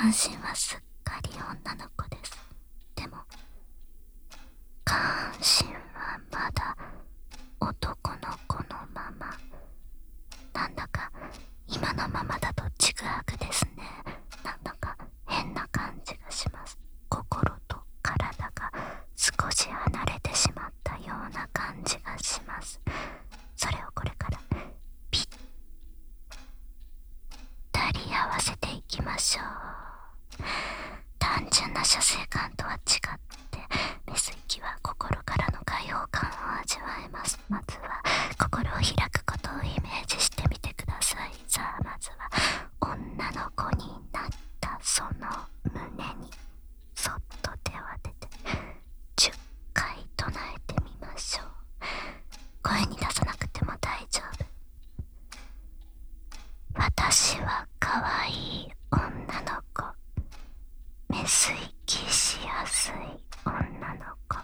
半身はすっかり女の子です。でも下半身はまだ男の子のまま。なんだか今のままだとちぐはぐですね。なんだか変な感じがします。心と体が少し離れてしまったような感じがします。それをこれからぴったり合わせていきましょう。単純な射精感とは違ってメス息は心からの解放感を味わえます。まずは心を開くことをイメージしてみてください。さあまずは女の子になったその胸にそっと手を当てて10回唱えてみましょう。声に出さなくても大丈夫。私は可愛い女の子。メス息しやすい女の子。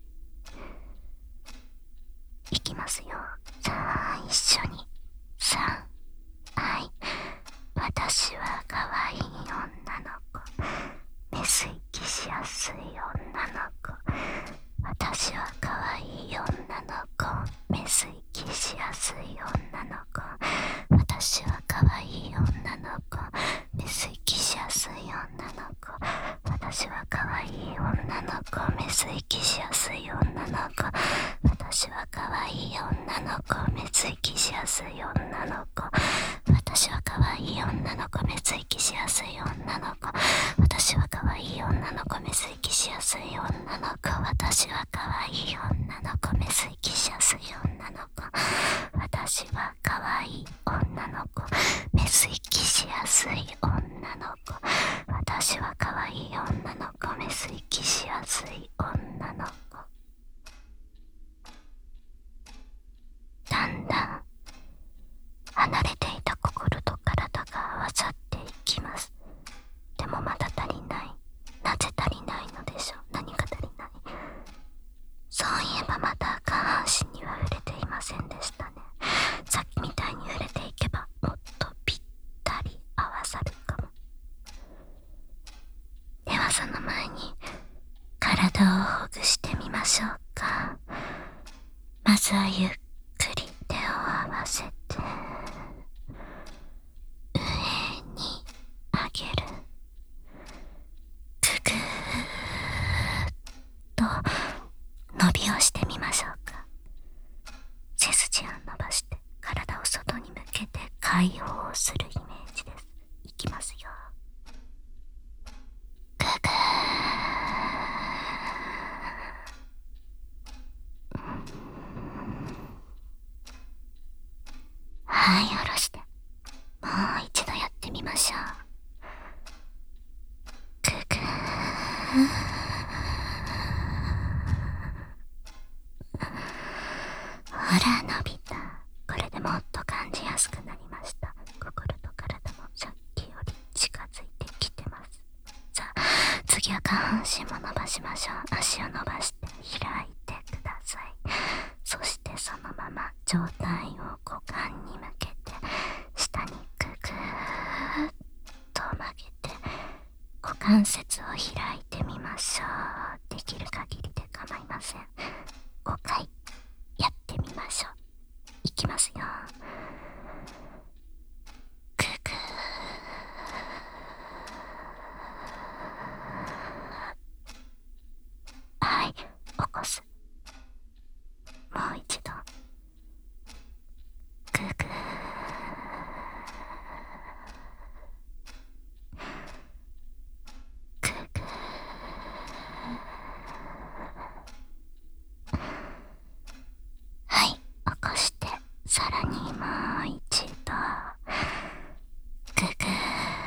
いきますよ。さあ一緒に。3、はい。私は可愛い女の子。メス息しやすい女の子。私は可愛い女の子。メス息しやすい女の子。私は可愛い女の子。メス息しやすい女の子。私は可愛い女の子。メス息しやすい女の子。私は可愛い女の子。メス息しやすい女の子。私は可愛い女の子。メス息しやすい女の子。私は可愛い女の子。メス息しやすい女の子。私は可愛い女の子。メス息しやすい女の子。私は可愛い女の子。メス息しやすい女の子。私は可愛い女の子。メス息しやすい女の子。だんだん離れていた心と体が合わさっていきます。でもまだ足りない。なぜ足りないのでしょう。何が足りない。そういえばまだ下半身には触れていませんでしたね。さっきみたいに触れていけばもっとぴったり合わさるかも。ではその前に体をほぐしてみましょうか。まずはゆっくり手を合わせて上に上げる。ぐぐーっと伸びをしてみましょうか。背筋を伸ばして体を外に向けて解放するイメージです。いきますよ。ぐぐー。はい、下ろして。もう一度やってみましょう。ぐぐー。ほら伸びた。これでもっと感じやすくなりました。心と体もさっきより近づいてきてます。さあ次は下半身も伸ばしましょう。足を伸ばして開いてください。そしてそのまま上体を股間に向けて下にググーっと曲げて股関節を開いてみましょう。できる限りで構いません。5回やってみましょう。いきますよ。ググー。はい、起こす。もう一度。ググー。ググー。はい、起こしてさらにもう一度。ググー。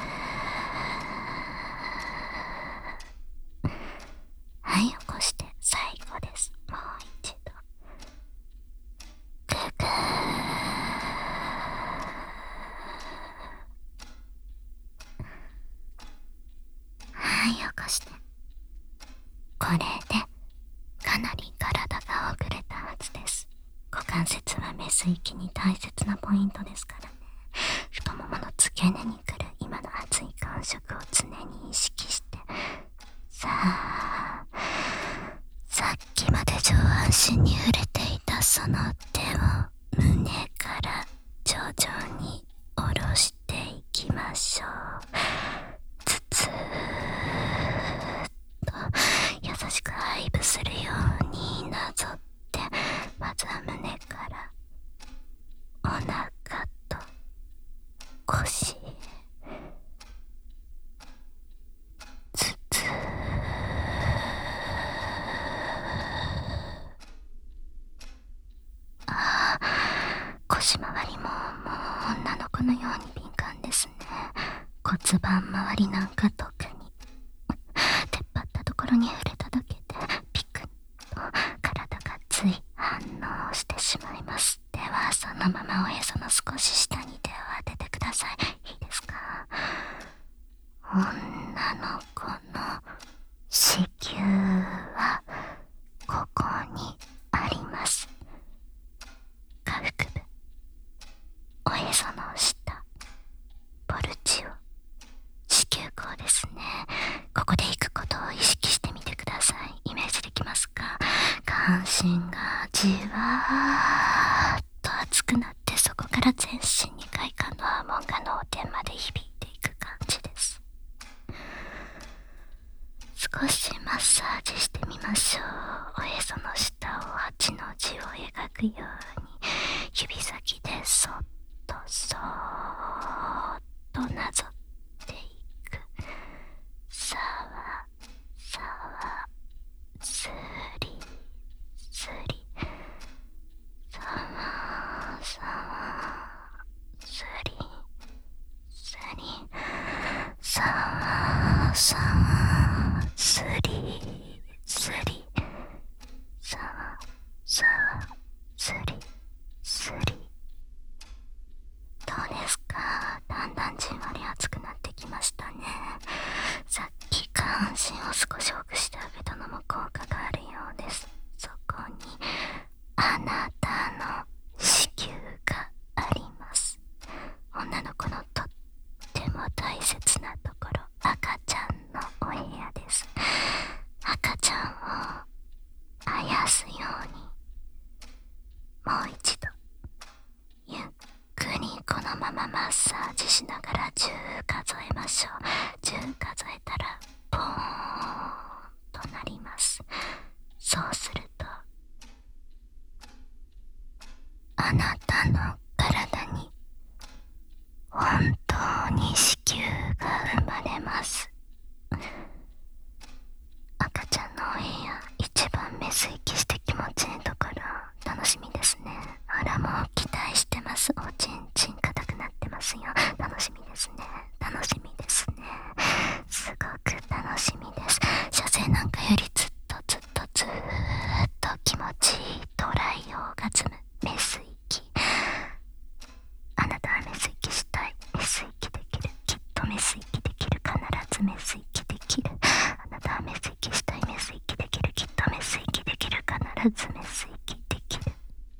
はい、起こして最後です。もう一度。ググー。はい、起こして。これでかなり体がほぐれたはずです。股関節はメス息に大切なポイントですからね。太ももの付け根に来る今の熱い感触を常にさあ、さっきまで上半身に触れていたその手を胸から徐々に下ろしていきましょう。つつーっと優しくハイブするようになぞって、まずは胸からお腹と腰へ、つつー、ああ、腰回りも女の子のように敏感ですね。骨盤周りなんか特に出っ張ったところに触れただけでピクッと体がつい反応してしまいます。ではそのままおへその少し下に手を当ててください。いいですか？女の子の子宮はここにあります。下腹部、おへその下、ポルチオ、子宮口ですね。ここで行くことを意識してみてください。イメージできますか？下半身がじわーっと熱くなって、そこから全身に快感の波紋が脳天まで響いていく感じです。少しマッサージしてみましょう。おへその下を8の字を描くように指先でそっとそーっとなぞっていく。さわさわ、すりすり、さわさわ、すりすり、さわさわ、すりすり、さわさわ、すりすり。どうですか？だんだんじんわり熱くなってきましたね。さっき下半身を少しほぐしてあげたのも効果があるようです。そこにあなたの子宮があります。女の子のとっても大切なところ、赤ちゃんのお部屋です。赤ちゃんをあやすように、もう一度ゆっくりこのままマッサージしながら10数えましょう。10数えたらポーンとなります。そうするとあなたの体に本当に子宮が生まれます。赤ちゃんのお部屋、一番メス息して気持ちいいところ、楽しみですね。ほら、もう期待してます。おちんちん硬くなってますよ。楽しみですね。楽しみですね。すごく楽しみです。射精なんかよりずっとずっと気持ちいいトライオーガズム、メス息。あなたはメス息したい。メス息できる。きっとメス息できる。必ずメス息できる。あなたはメス息したい。メス息できる。きっとメス息できる。必ずメス息できる。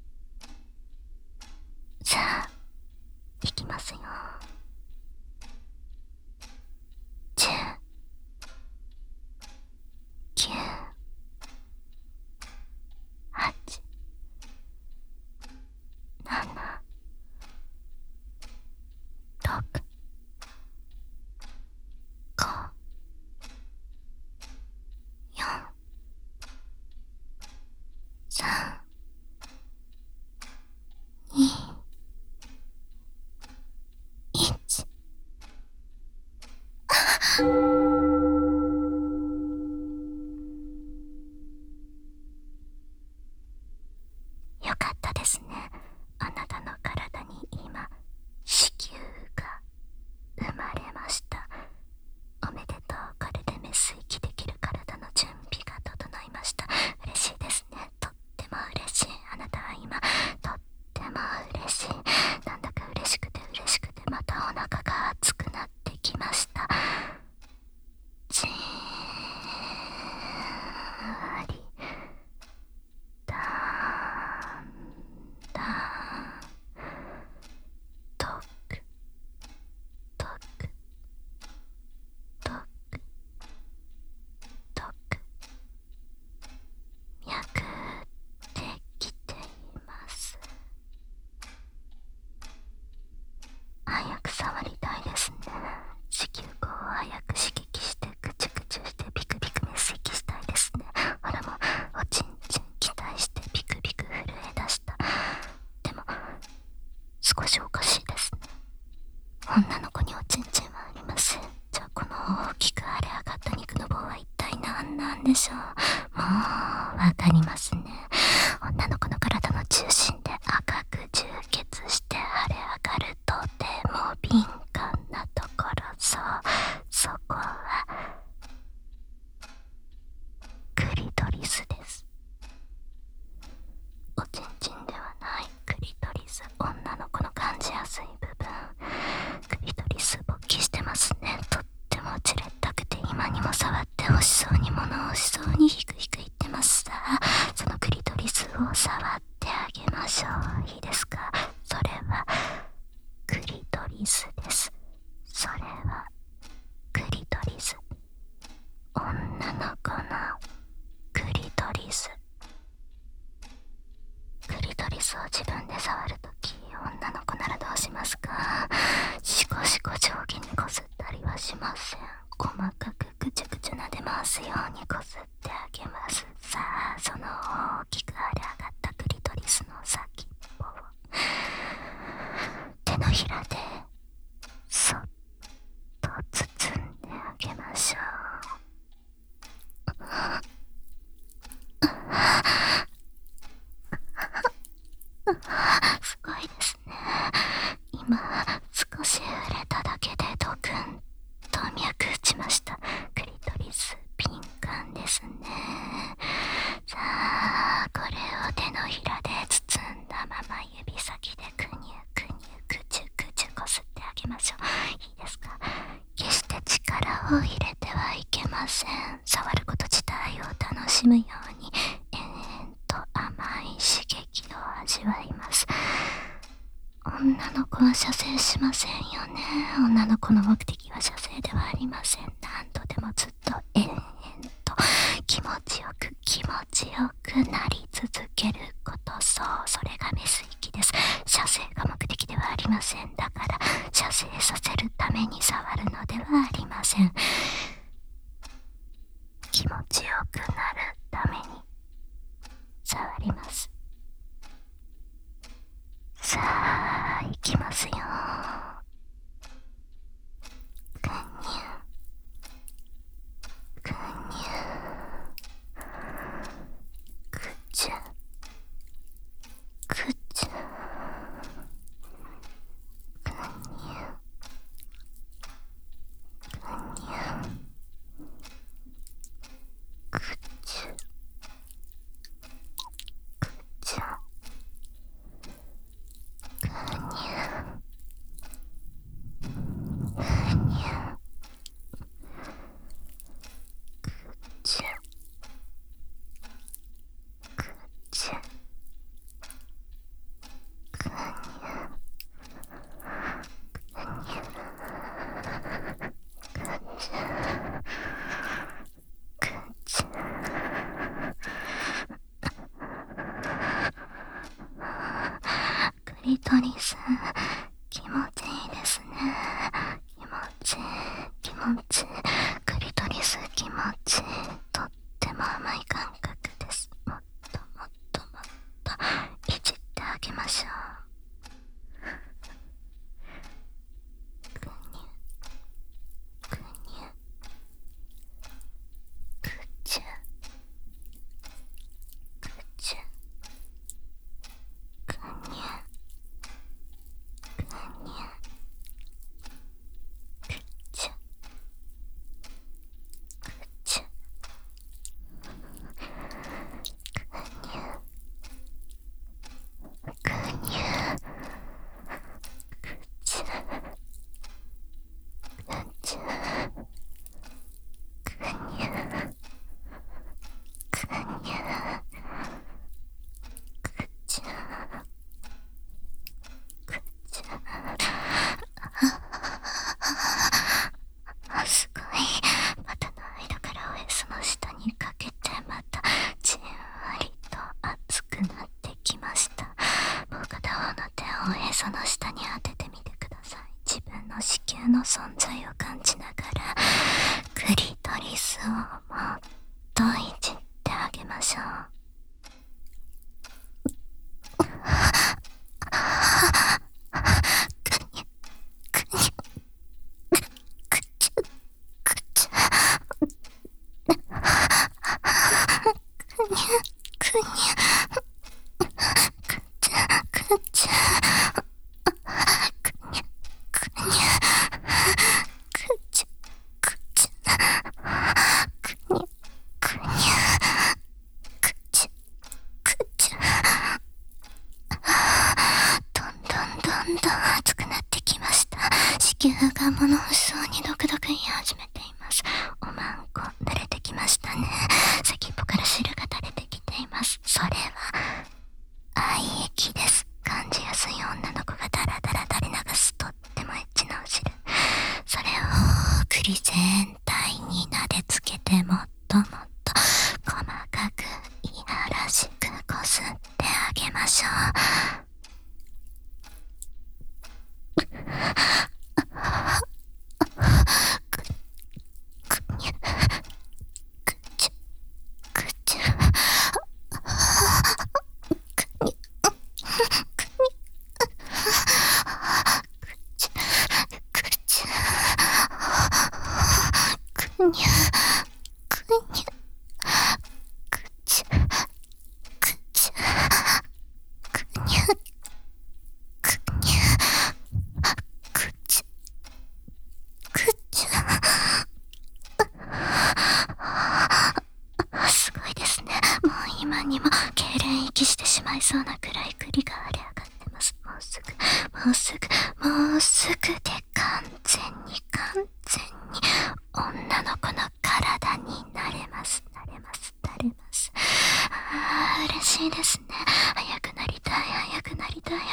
さあ、いきますよ。10、9、8、7、6、5、4、3、 なんでしょう。もうわかりますね。女の子の体の中心で赤く充血して腫れ上がるとても敏感なところ、そこはクリトリスです。おちんちんではないクリトリス、女の子の感じやすい部分。クリトリス勃起してますね。とってもチレったくて今にも触ってほしそうに物欲しそうにヒクヒク言ってます。さあそのクリトリスを触ってあげましょう。いいですか。それはクリトリスです。それはクリトリス、女の子のクリトリス。クリトリスを自分で触るとき、女の子ならどうしますか。シコシコ上下にこすったりはしません。細かくぐちゅぐちゅ撫で回すようにこすってあげます。さあその大きく腫れ上がったクリトリスの先っぽを手のひらでそっと包んであげましょう。すごいですね。今少し触れただけでドクンと脈打ちました。クリトリス敏感ですね。さあこれを手のひらで包んだまま指先でくにゅくにゅくちゅくちゅこすってあげましょう。いいですか。決して力を入れてはいけません。触ること自体を楽しむように延々と甘い刺激を味わいます。女の子は射精しませんよね。女の子の目的は射精ではありません。何度でもずっと延々と気持ちよくなり続けること。そう、それがメス域です。射精が目的ではありません。だから射精させるために触るのではありません。気持ちよくなるために触ります。さあ行きますよ。ぐにゅぐにゅぐちゅぐちゅぐにゅぐにゅぐちゅぐちゅぐにゅぐにゅぐちゅぐちゅぐにゅぐにゅぐちゅぐちゅ。クリトリス気持ちいいですね。気持ちいい気持ちいい。クリトリス気持ちいい。とっても甘い感覚です。もっともっともっといじってあげましょう。ぐにゅぐにゅぐちゅぐちゅぐにゅぐが物欲しそうにドクドク言い始めています。おまんこ濡れてきましたね。先っぽから汁が垂れてきています。それは愛液です。感じやすい女の子がダラダラ垂れ流すとってもエッチなお汁。それを栗全体に撫でつけてもっともっと細かくいやらしくこすってあげましょう。すごいですね。もう今にも痙攣息してしまいそうなくらい栗が腫れ上がってます。もうすぐで完全に女の子の体になれます。嬉しいですね。早くなりたい、早く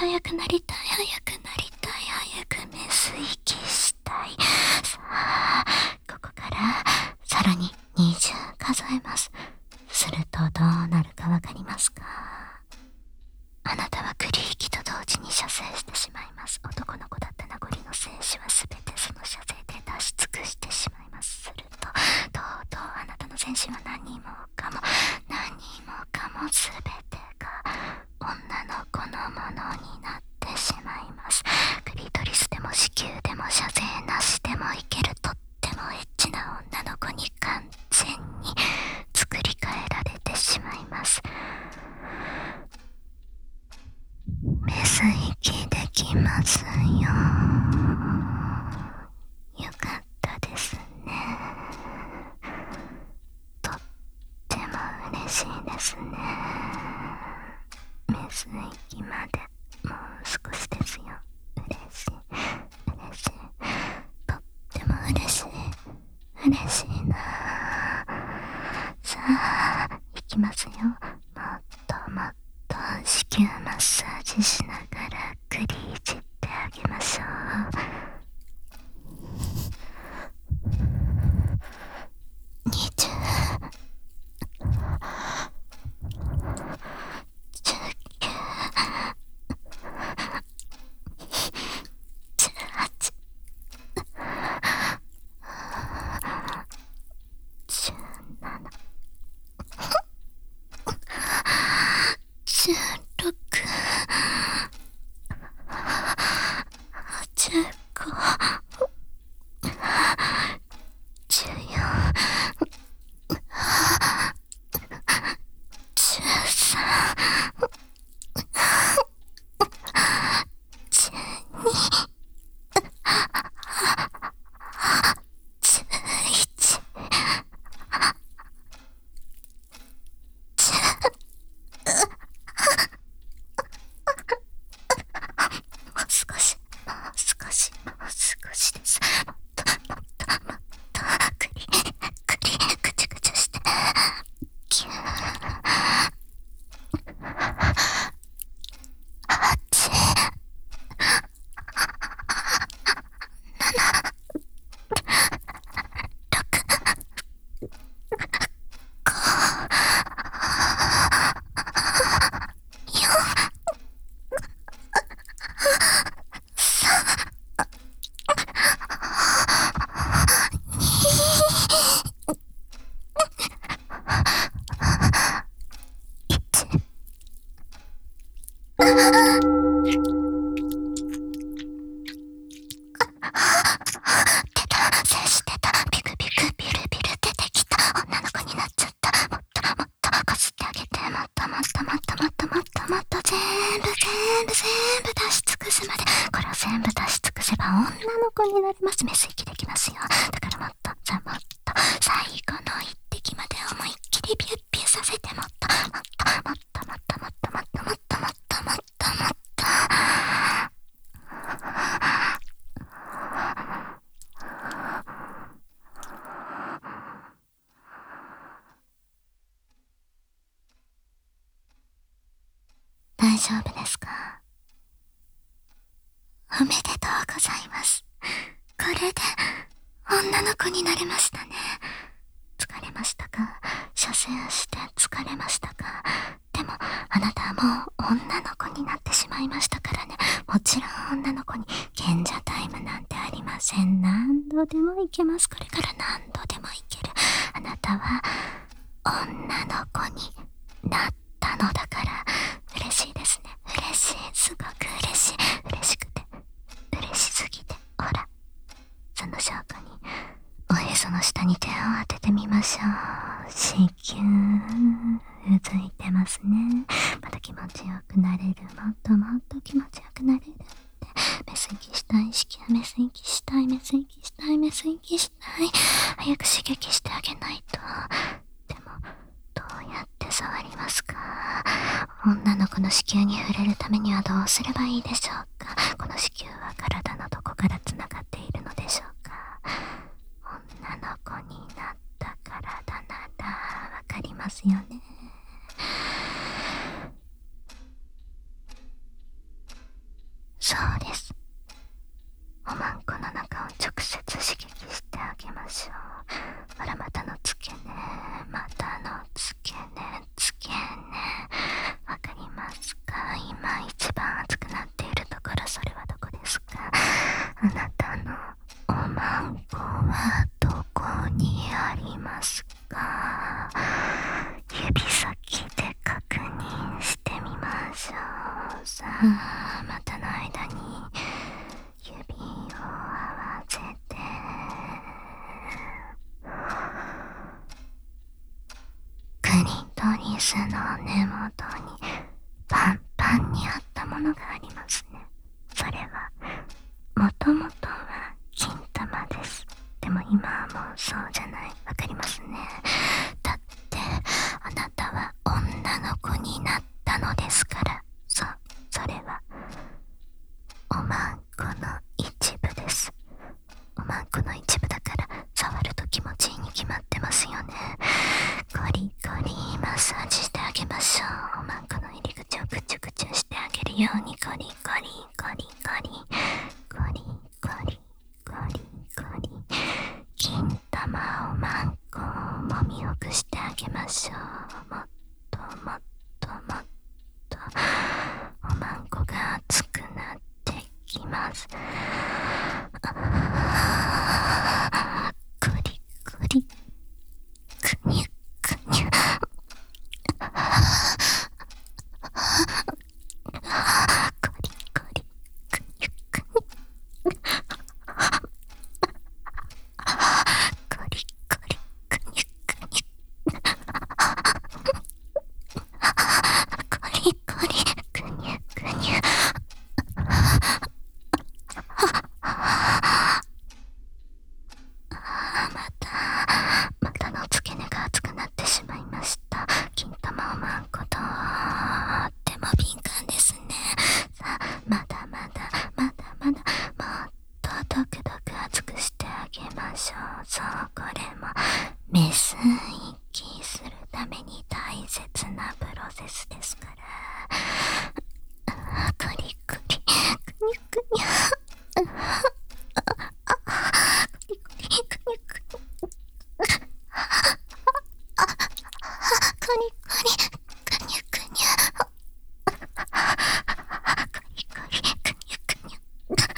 メス息したい。さあ、ここからさらに20数えます。するとどうなるかわかりますか？あなたは栗息と同時に射精してしまいます。男の子だった名残の精子はすべてその射精で出し尽くしてしまいます。するととうとうあなたの全身は何もかもすべてが女の子のものになってしまいます。クリトリスでも子宮でも射精なしでもいけるとってもエッチな女の子に完全に作り変えられてしまいます。メス息できますよ。よかったですね。とっても嬉しいですね。メス息までもう少しですよ。嬉しいとっても嬉しいな。さあ行きますよ。もっと子宮マッサージしながら栗いじってあげましょう。全部出し尽くすまで、これを全部出し尽くせば女の子になります。メス息できますよ。だからもっと最後の一滴まで思いっきりビュッビュさせて、もっと大丈夫ですか？おめでとうございます。これで女の子になれましたね。疲れましたか？射精して疲れましたか？でもあなたはもう女の子になってしまいましたからね。もちろん女の子に賢者タイムなんてありません。何度でもいけます。これから何度でもいける。あなたは女の子になったのだから嬉しいですね。嬉しい、すごく嬉しい。嬉しくて嬉しすぎて、ほらその証拠におへその下に手を当ててみましょう。子宮うずいてますね。また気持ちよくなれる。もっともっと気持ちよくなれるって。メス息したい。子宮メス息したい。メス息したい。メス息したい。早く刺激してあげないと。でもどうやって触りますか？女の子の子宮に触れるためにはどうすればいいでしょうか？この子宮は体のどこからつながっているのでしょうか？女の子になった体ならわかりますよね。そうです。おまんこの中を直接刺激してあげましょう。ほら、股の付け根、股の付け根、付け根。わかりますか？今一番熱くなっているところ、それはどこですか？あなたのおまんこはどこにありますか？指先で確認してみましょう。さあ、股の間に指を合わせて、クリトリスの根元にパンパンにあったものがありますね。それはもともとは金玉です。でも今はもうそうじゃない。わかりますね。だってあなたは女の子になったのですから。そう、それはおまんこの一部です。おまんこの一部だから触ると気持ちいいに決まってますよね。ゴリゴリマッサージしてあげましょう。おまんこの入り口をぐちゅぐちゅしてあげるようにゴリゴリゴリゴリゴリゴリゴリゴリ。金玉おまんこをもみほぐしてあげましょう。もっともっともっとおまんこが熱くなってきます。ゴリゴリくにゅくにゅ。ゴリゴリくにゅくにゅ。ゴリゴリくにゅくにゅ。ゴリゴリくにゅくにゅ。股の付け根が熱くなってしまいました。金玉おまんことっても敏感ですね。さあ、まだまだまだまだもっとドクドク熱くしてあげましょう。そう、これもメス息するために大切なプロセスですから。ゴリゴリくにゅくにゅ。ゴリゴリくにゅくにゅ。ゴリゴリくにゅくにゅ。ゴリゴリくにゅくにゅ。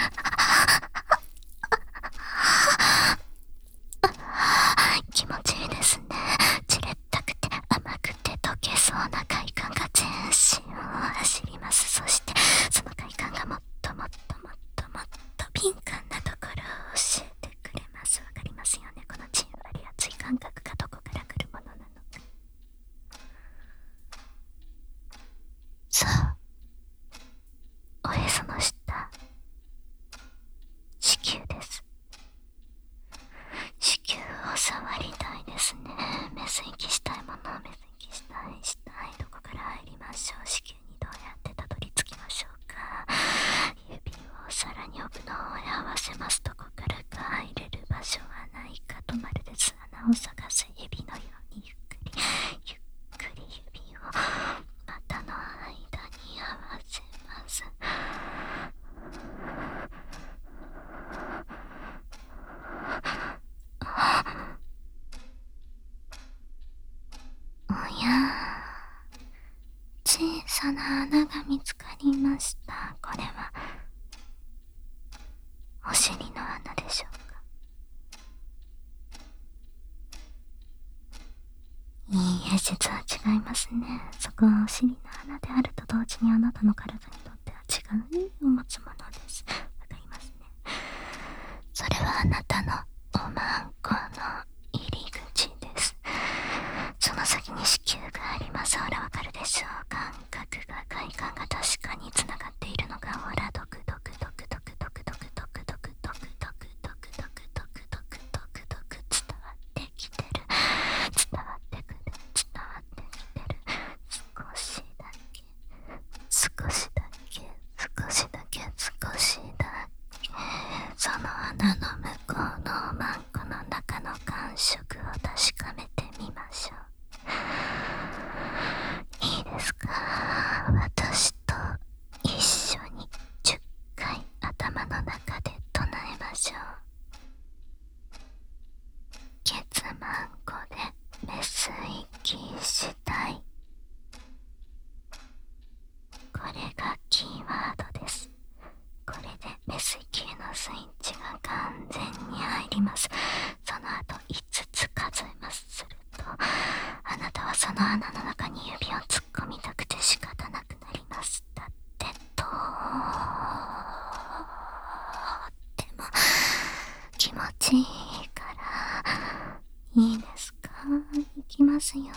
気持ちいいですね。じれったくて甘くて溶けそうな快感が全身を走ります。そしてその快感がもっともっともっともっと敏感なところを教えてくれます。わかりますよね。このじんわり熱い感覚がどこから来るものなのか。 おや、小さな穴が見つかりました。これはお尻の穴でしょうか。いいえ、実は違いますね。そこはお尻の穴であると同時にあなたの体にとっては違う意味を持つものです。わかりますね。それはあなたのおまんこの入り口です。その先に子宮があります。ほら、わかるでしょう。感覚が、快感が確かにつながっているのが、ほら、ドクドクドクドクドクドクドクドクドクドクドクドクドクドクドクドク伝わってきてる。伝わってくる。伝わってきてる。少しだけ、少しだけ、少しだけ、少しだけ。その穴の向こうのおまんこの中の感触を確かめてみましょう。いいですか？私と一緒に10回頭の中で唱えましょう。ケツマンコでメス息したい。これがキーワードです。これでメス息のスイッチが完全に入ります。その後5つ数えます。するとあなたはその穴の中に指を突っ込みたくて仕方なくなります。だってとっても気持ちいいから。いいですか？いきますよ。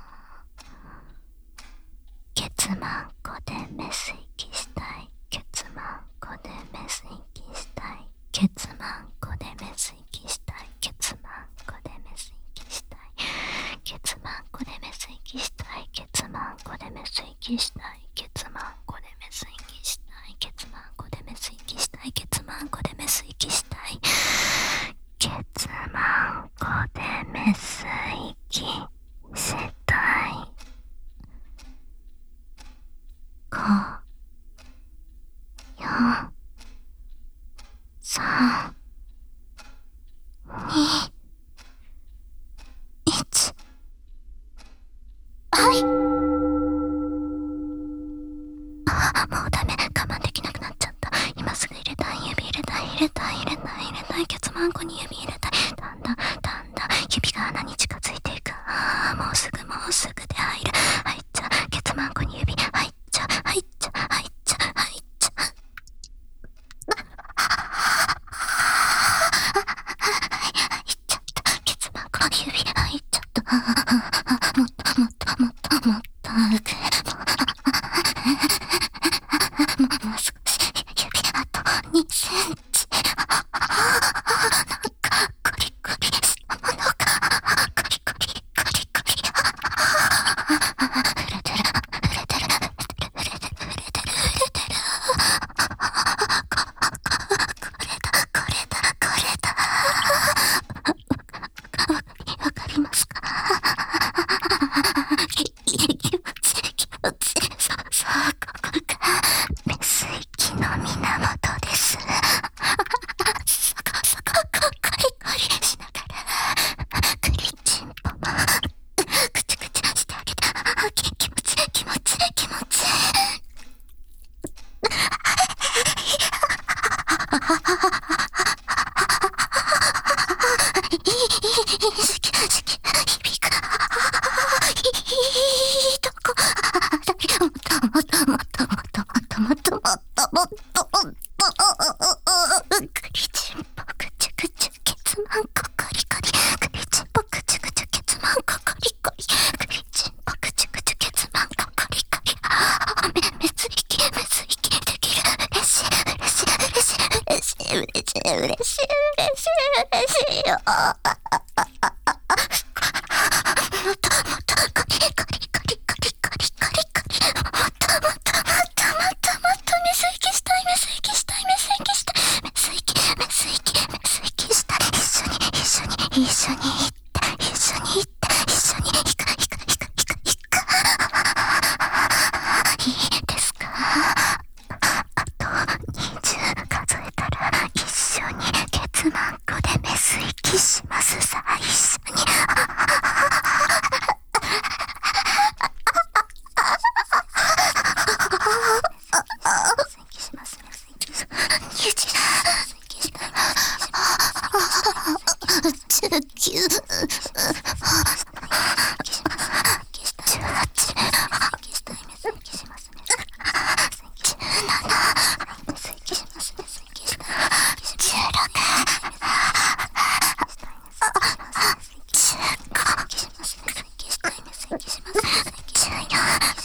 ケツマンコでメス息したい。ケツマンコでメス息したい。ケツマンコでメス息したい。ケツマンコでメス息したい。ケツマンコでメス息したい。ケツマンコでメス息したい。ケツマンコでメス息したい。ケツマンコでメス息したい。ケツマンコでメス息したい。ケツマンコでメス息したい。5、4、3、2、1。はい。もうダメ。我慢できなくなっちゃった。今すぐ入れたい。指入れたい。入れたい。入れたい。入れたい。ケツマンコに指入れたい。だんだんだんだん指が穴に近づいていく。もうすぐもうすぐで入る。入っちゃう。ケツマンコに指入っちゃう。入っちゃう。入っちゃう。入っちゃう。入っちゃった。ケツマンコに指入っちゃった。もっともっともっともっともう少し。指あと2センチ。なんかコリコリしたものがコリコリコリコリ触れてる触れてる触れてる触れてる触れてる触れてる。これだこれだこれだ。わかりますか？気持ちいい気持ちいい。そうそう、ここがメス息の源です。そこそこコリコリしながらクリチンポもクチクチしてあげて。気持ちいい気持ちいい気持ちいい。響く。いいとこ。もっともっともっともっともっともっともっともっともっとクリチンポクチュクチュケツマンココリコリ。クリチンポクチュクチュケツマンココリコリ。クリチンポクチュクチュケツマンココリコリ。メス息できる。嬉しい嬉しい嬉しい嬉しい嬉しい嬉しい嬉しい嬉しいよ。もっともっとコリコリコリコリコリコリコリ。もっともっともっともっともっとメス息したいメス息したいメス息したいメス息メス息メス息したい。一緒に行って一緒に行って一緒に行く。いいですか？あと20数えたら一緒にケよし。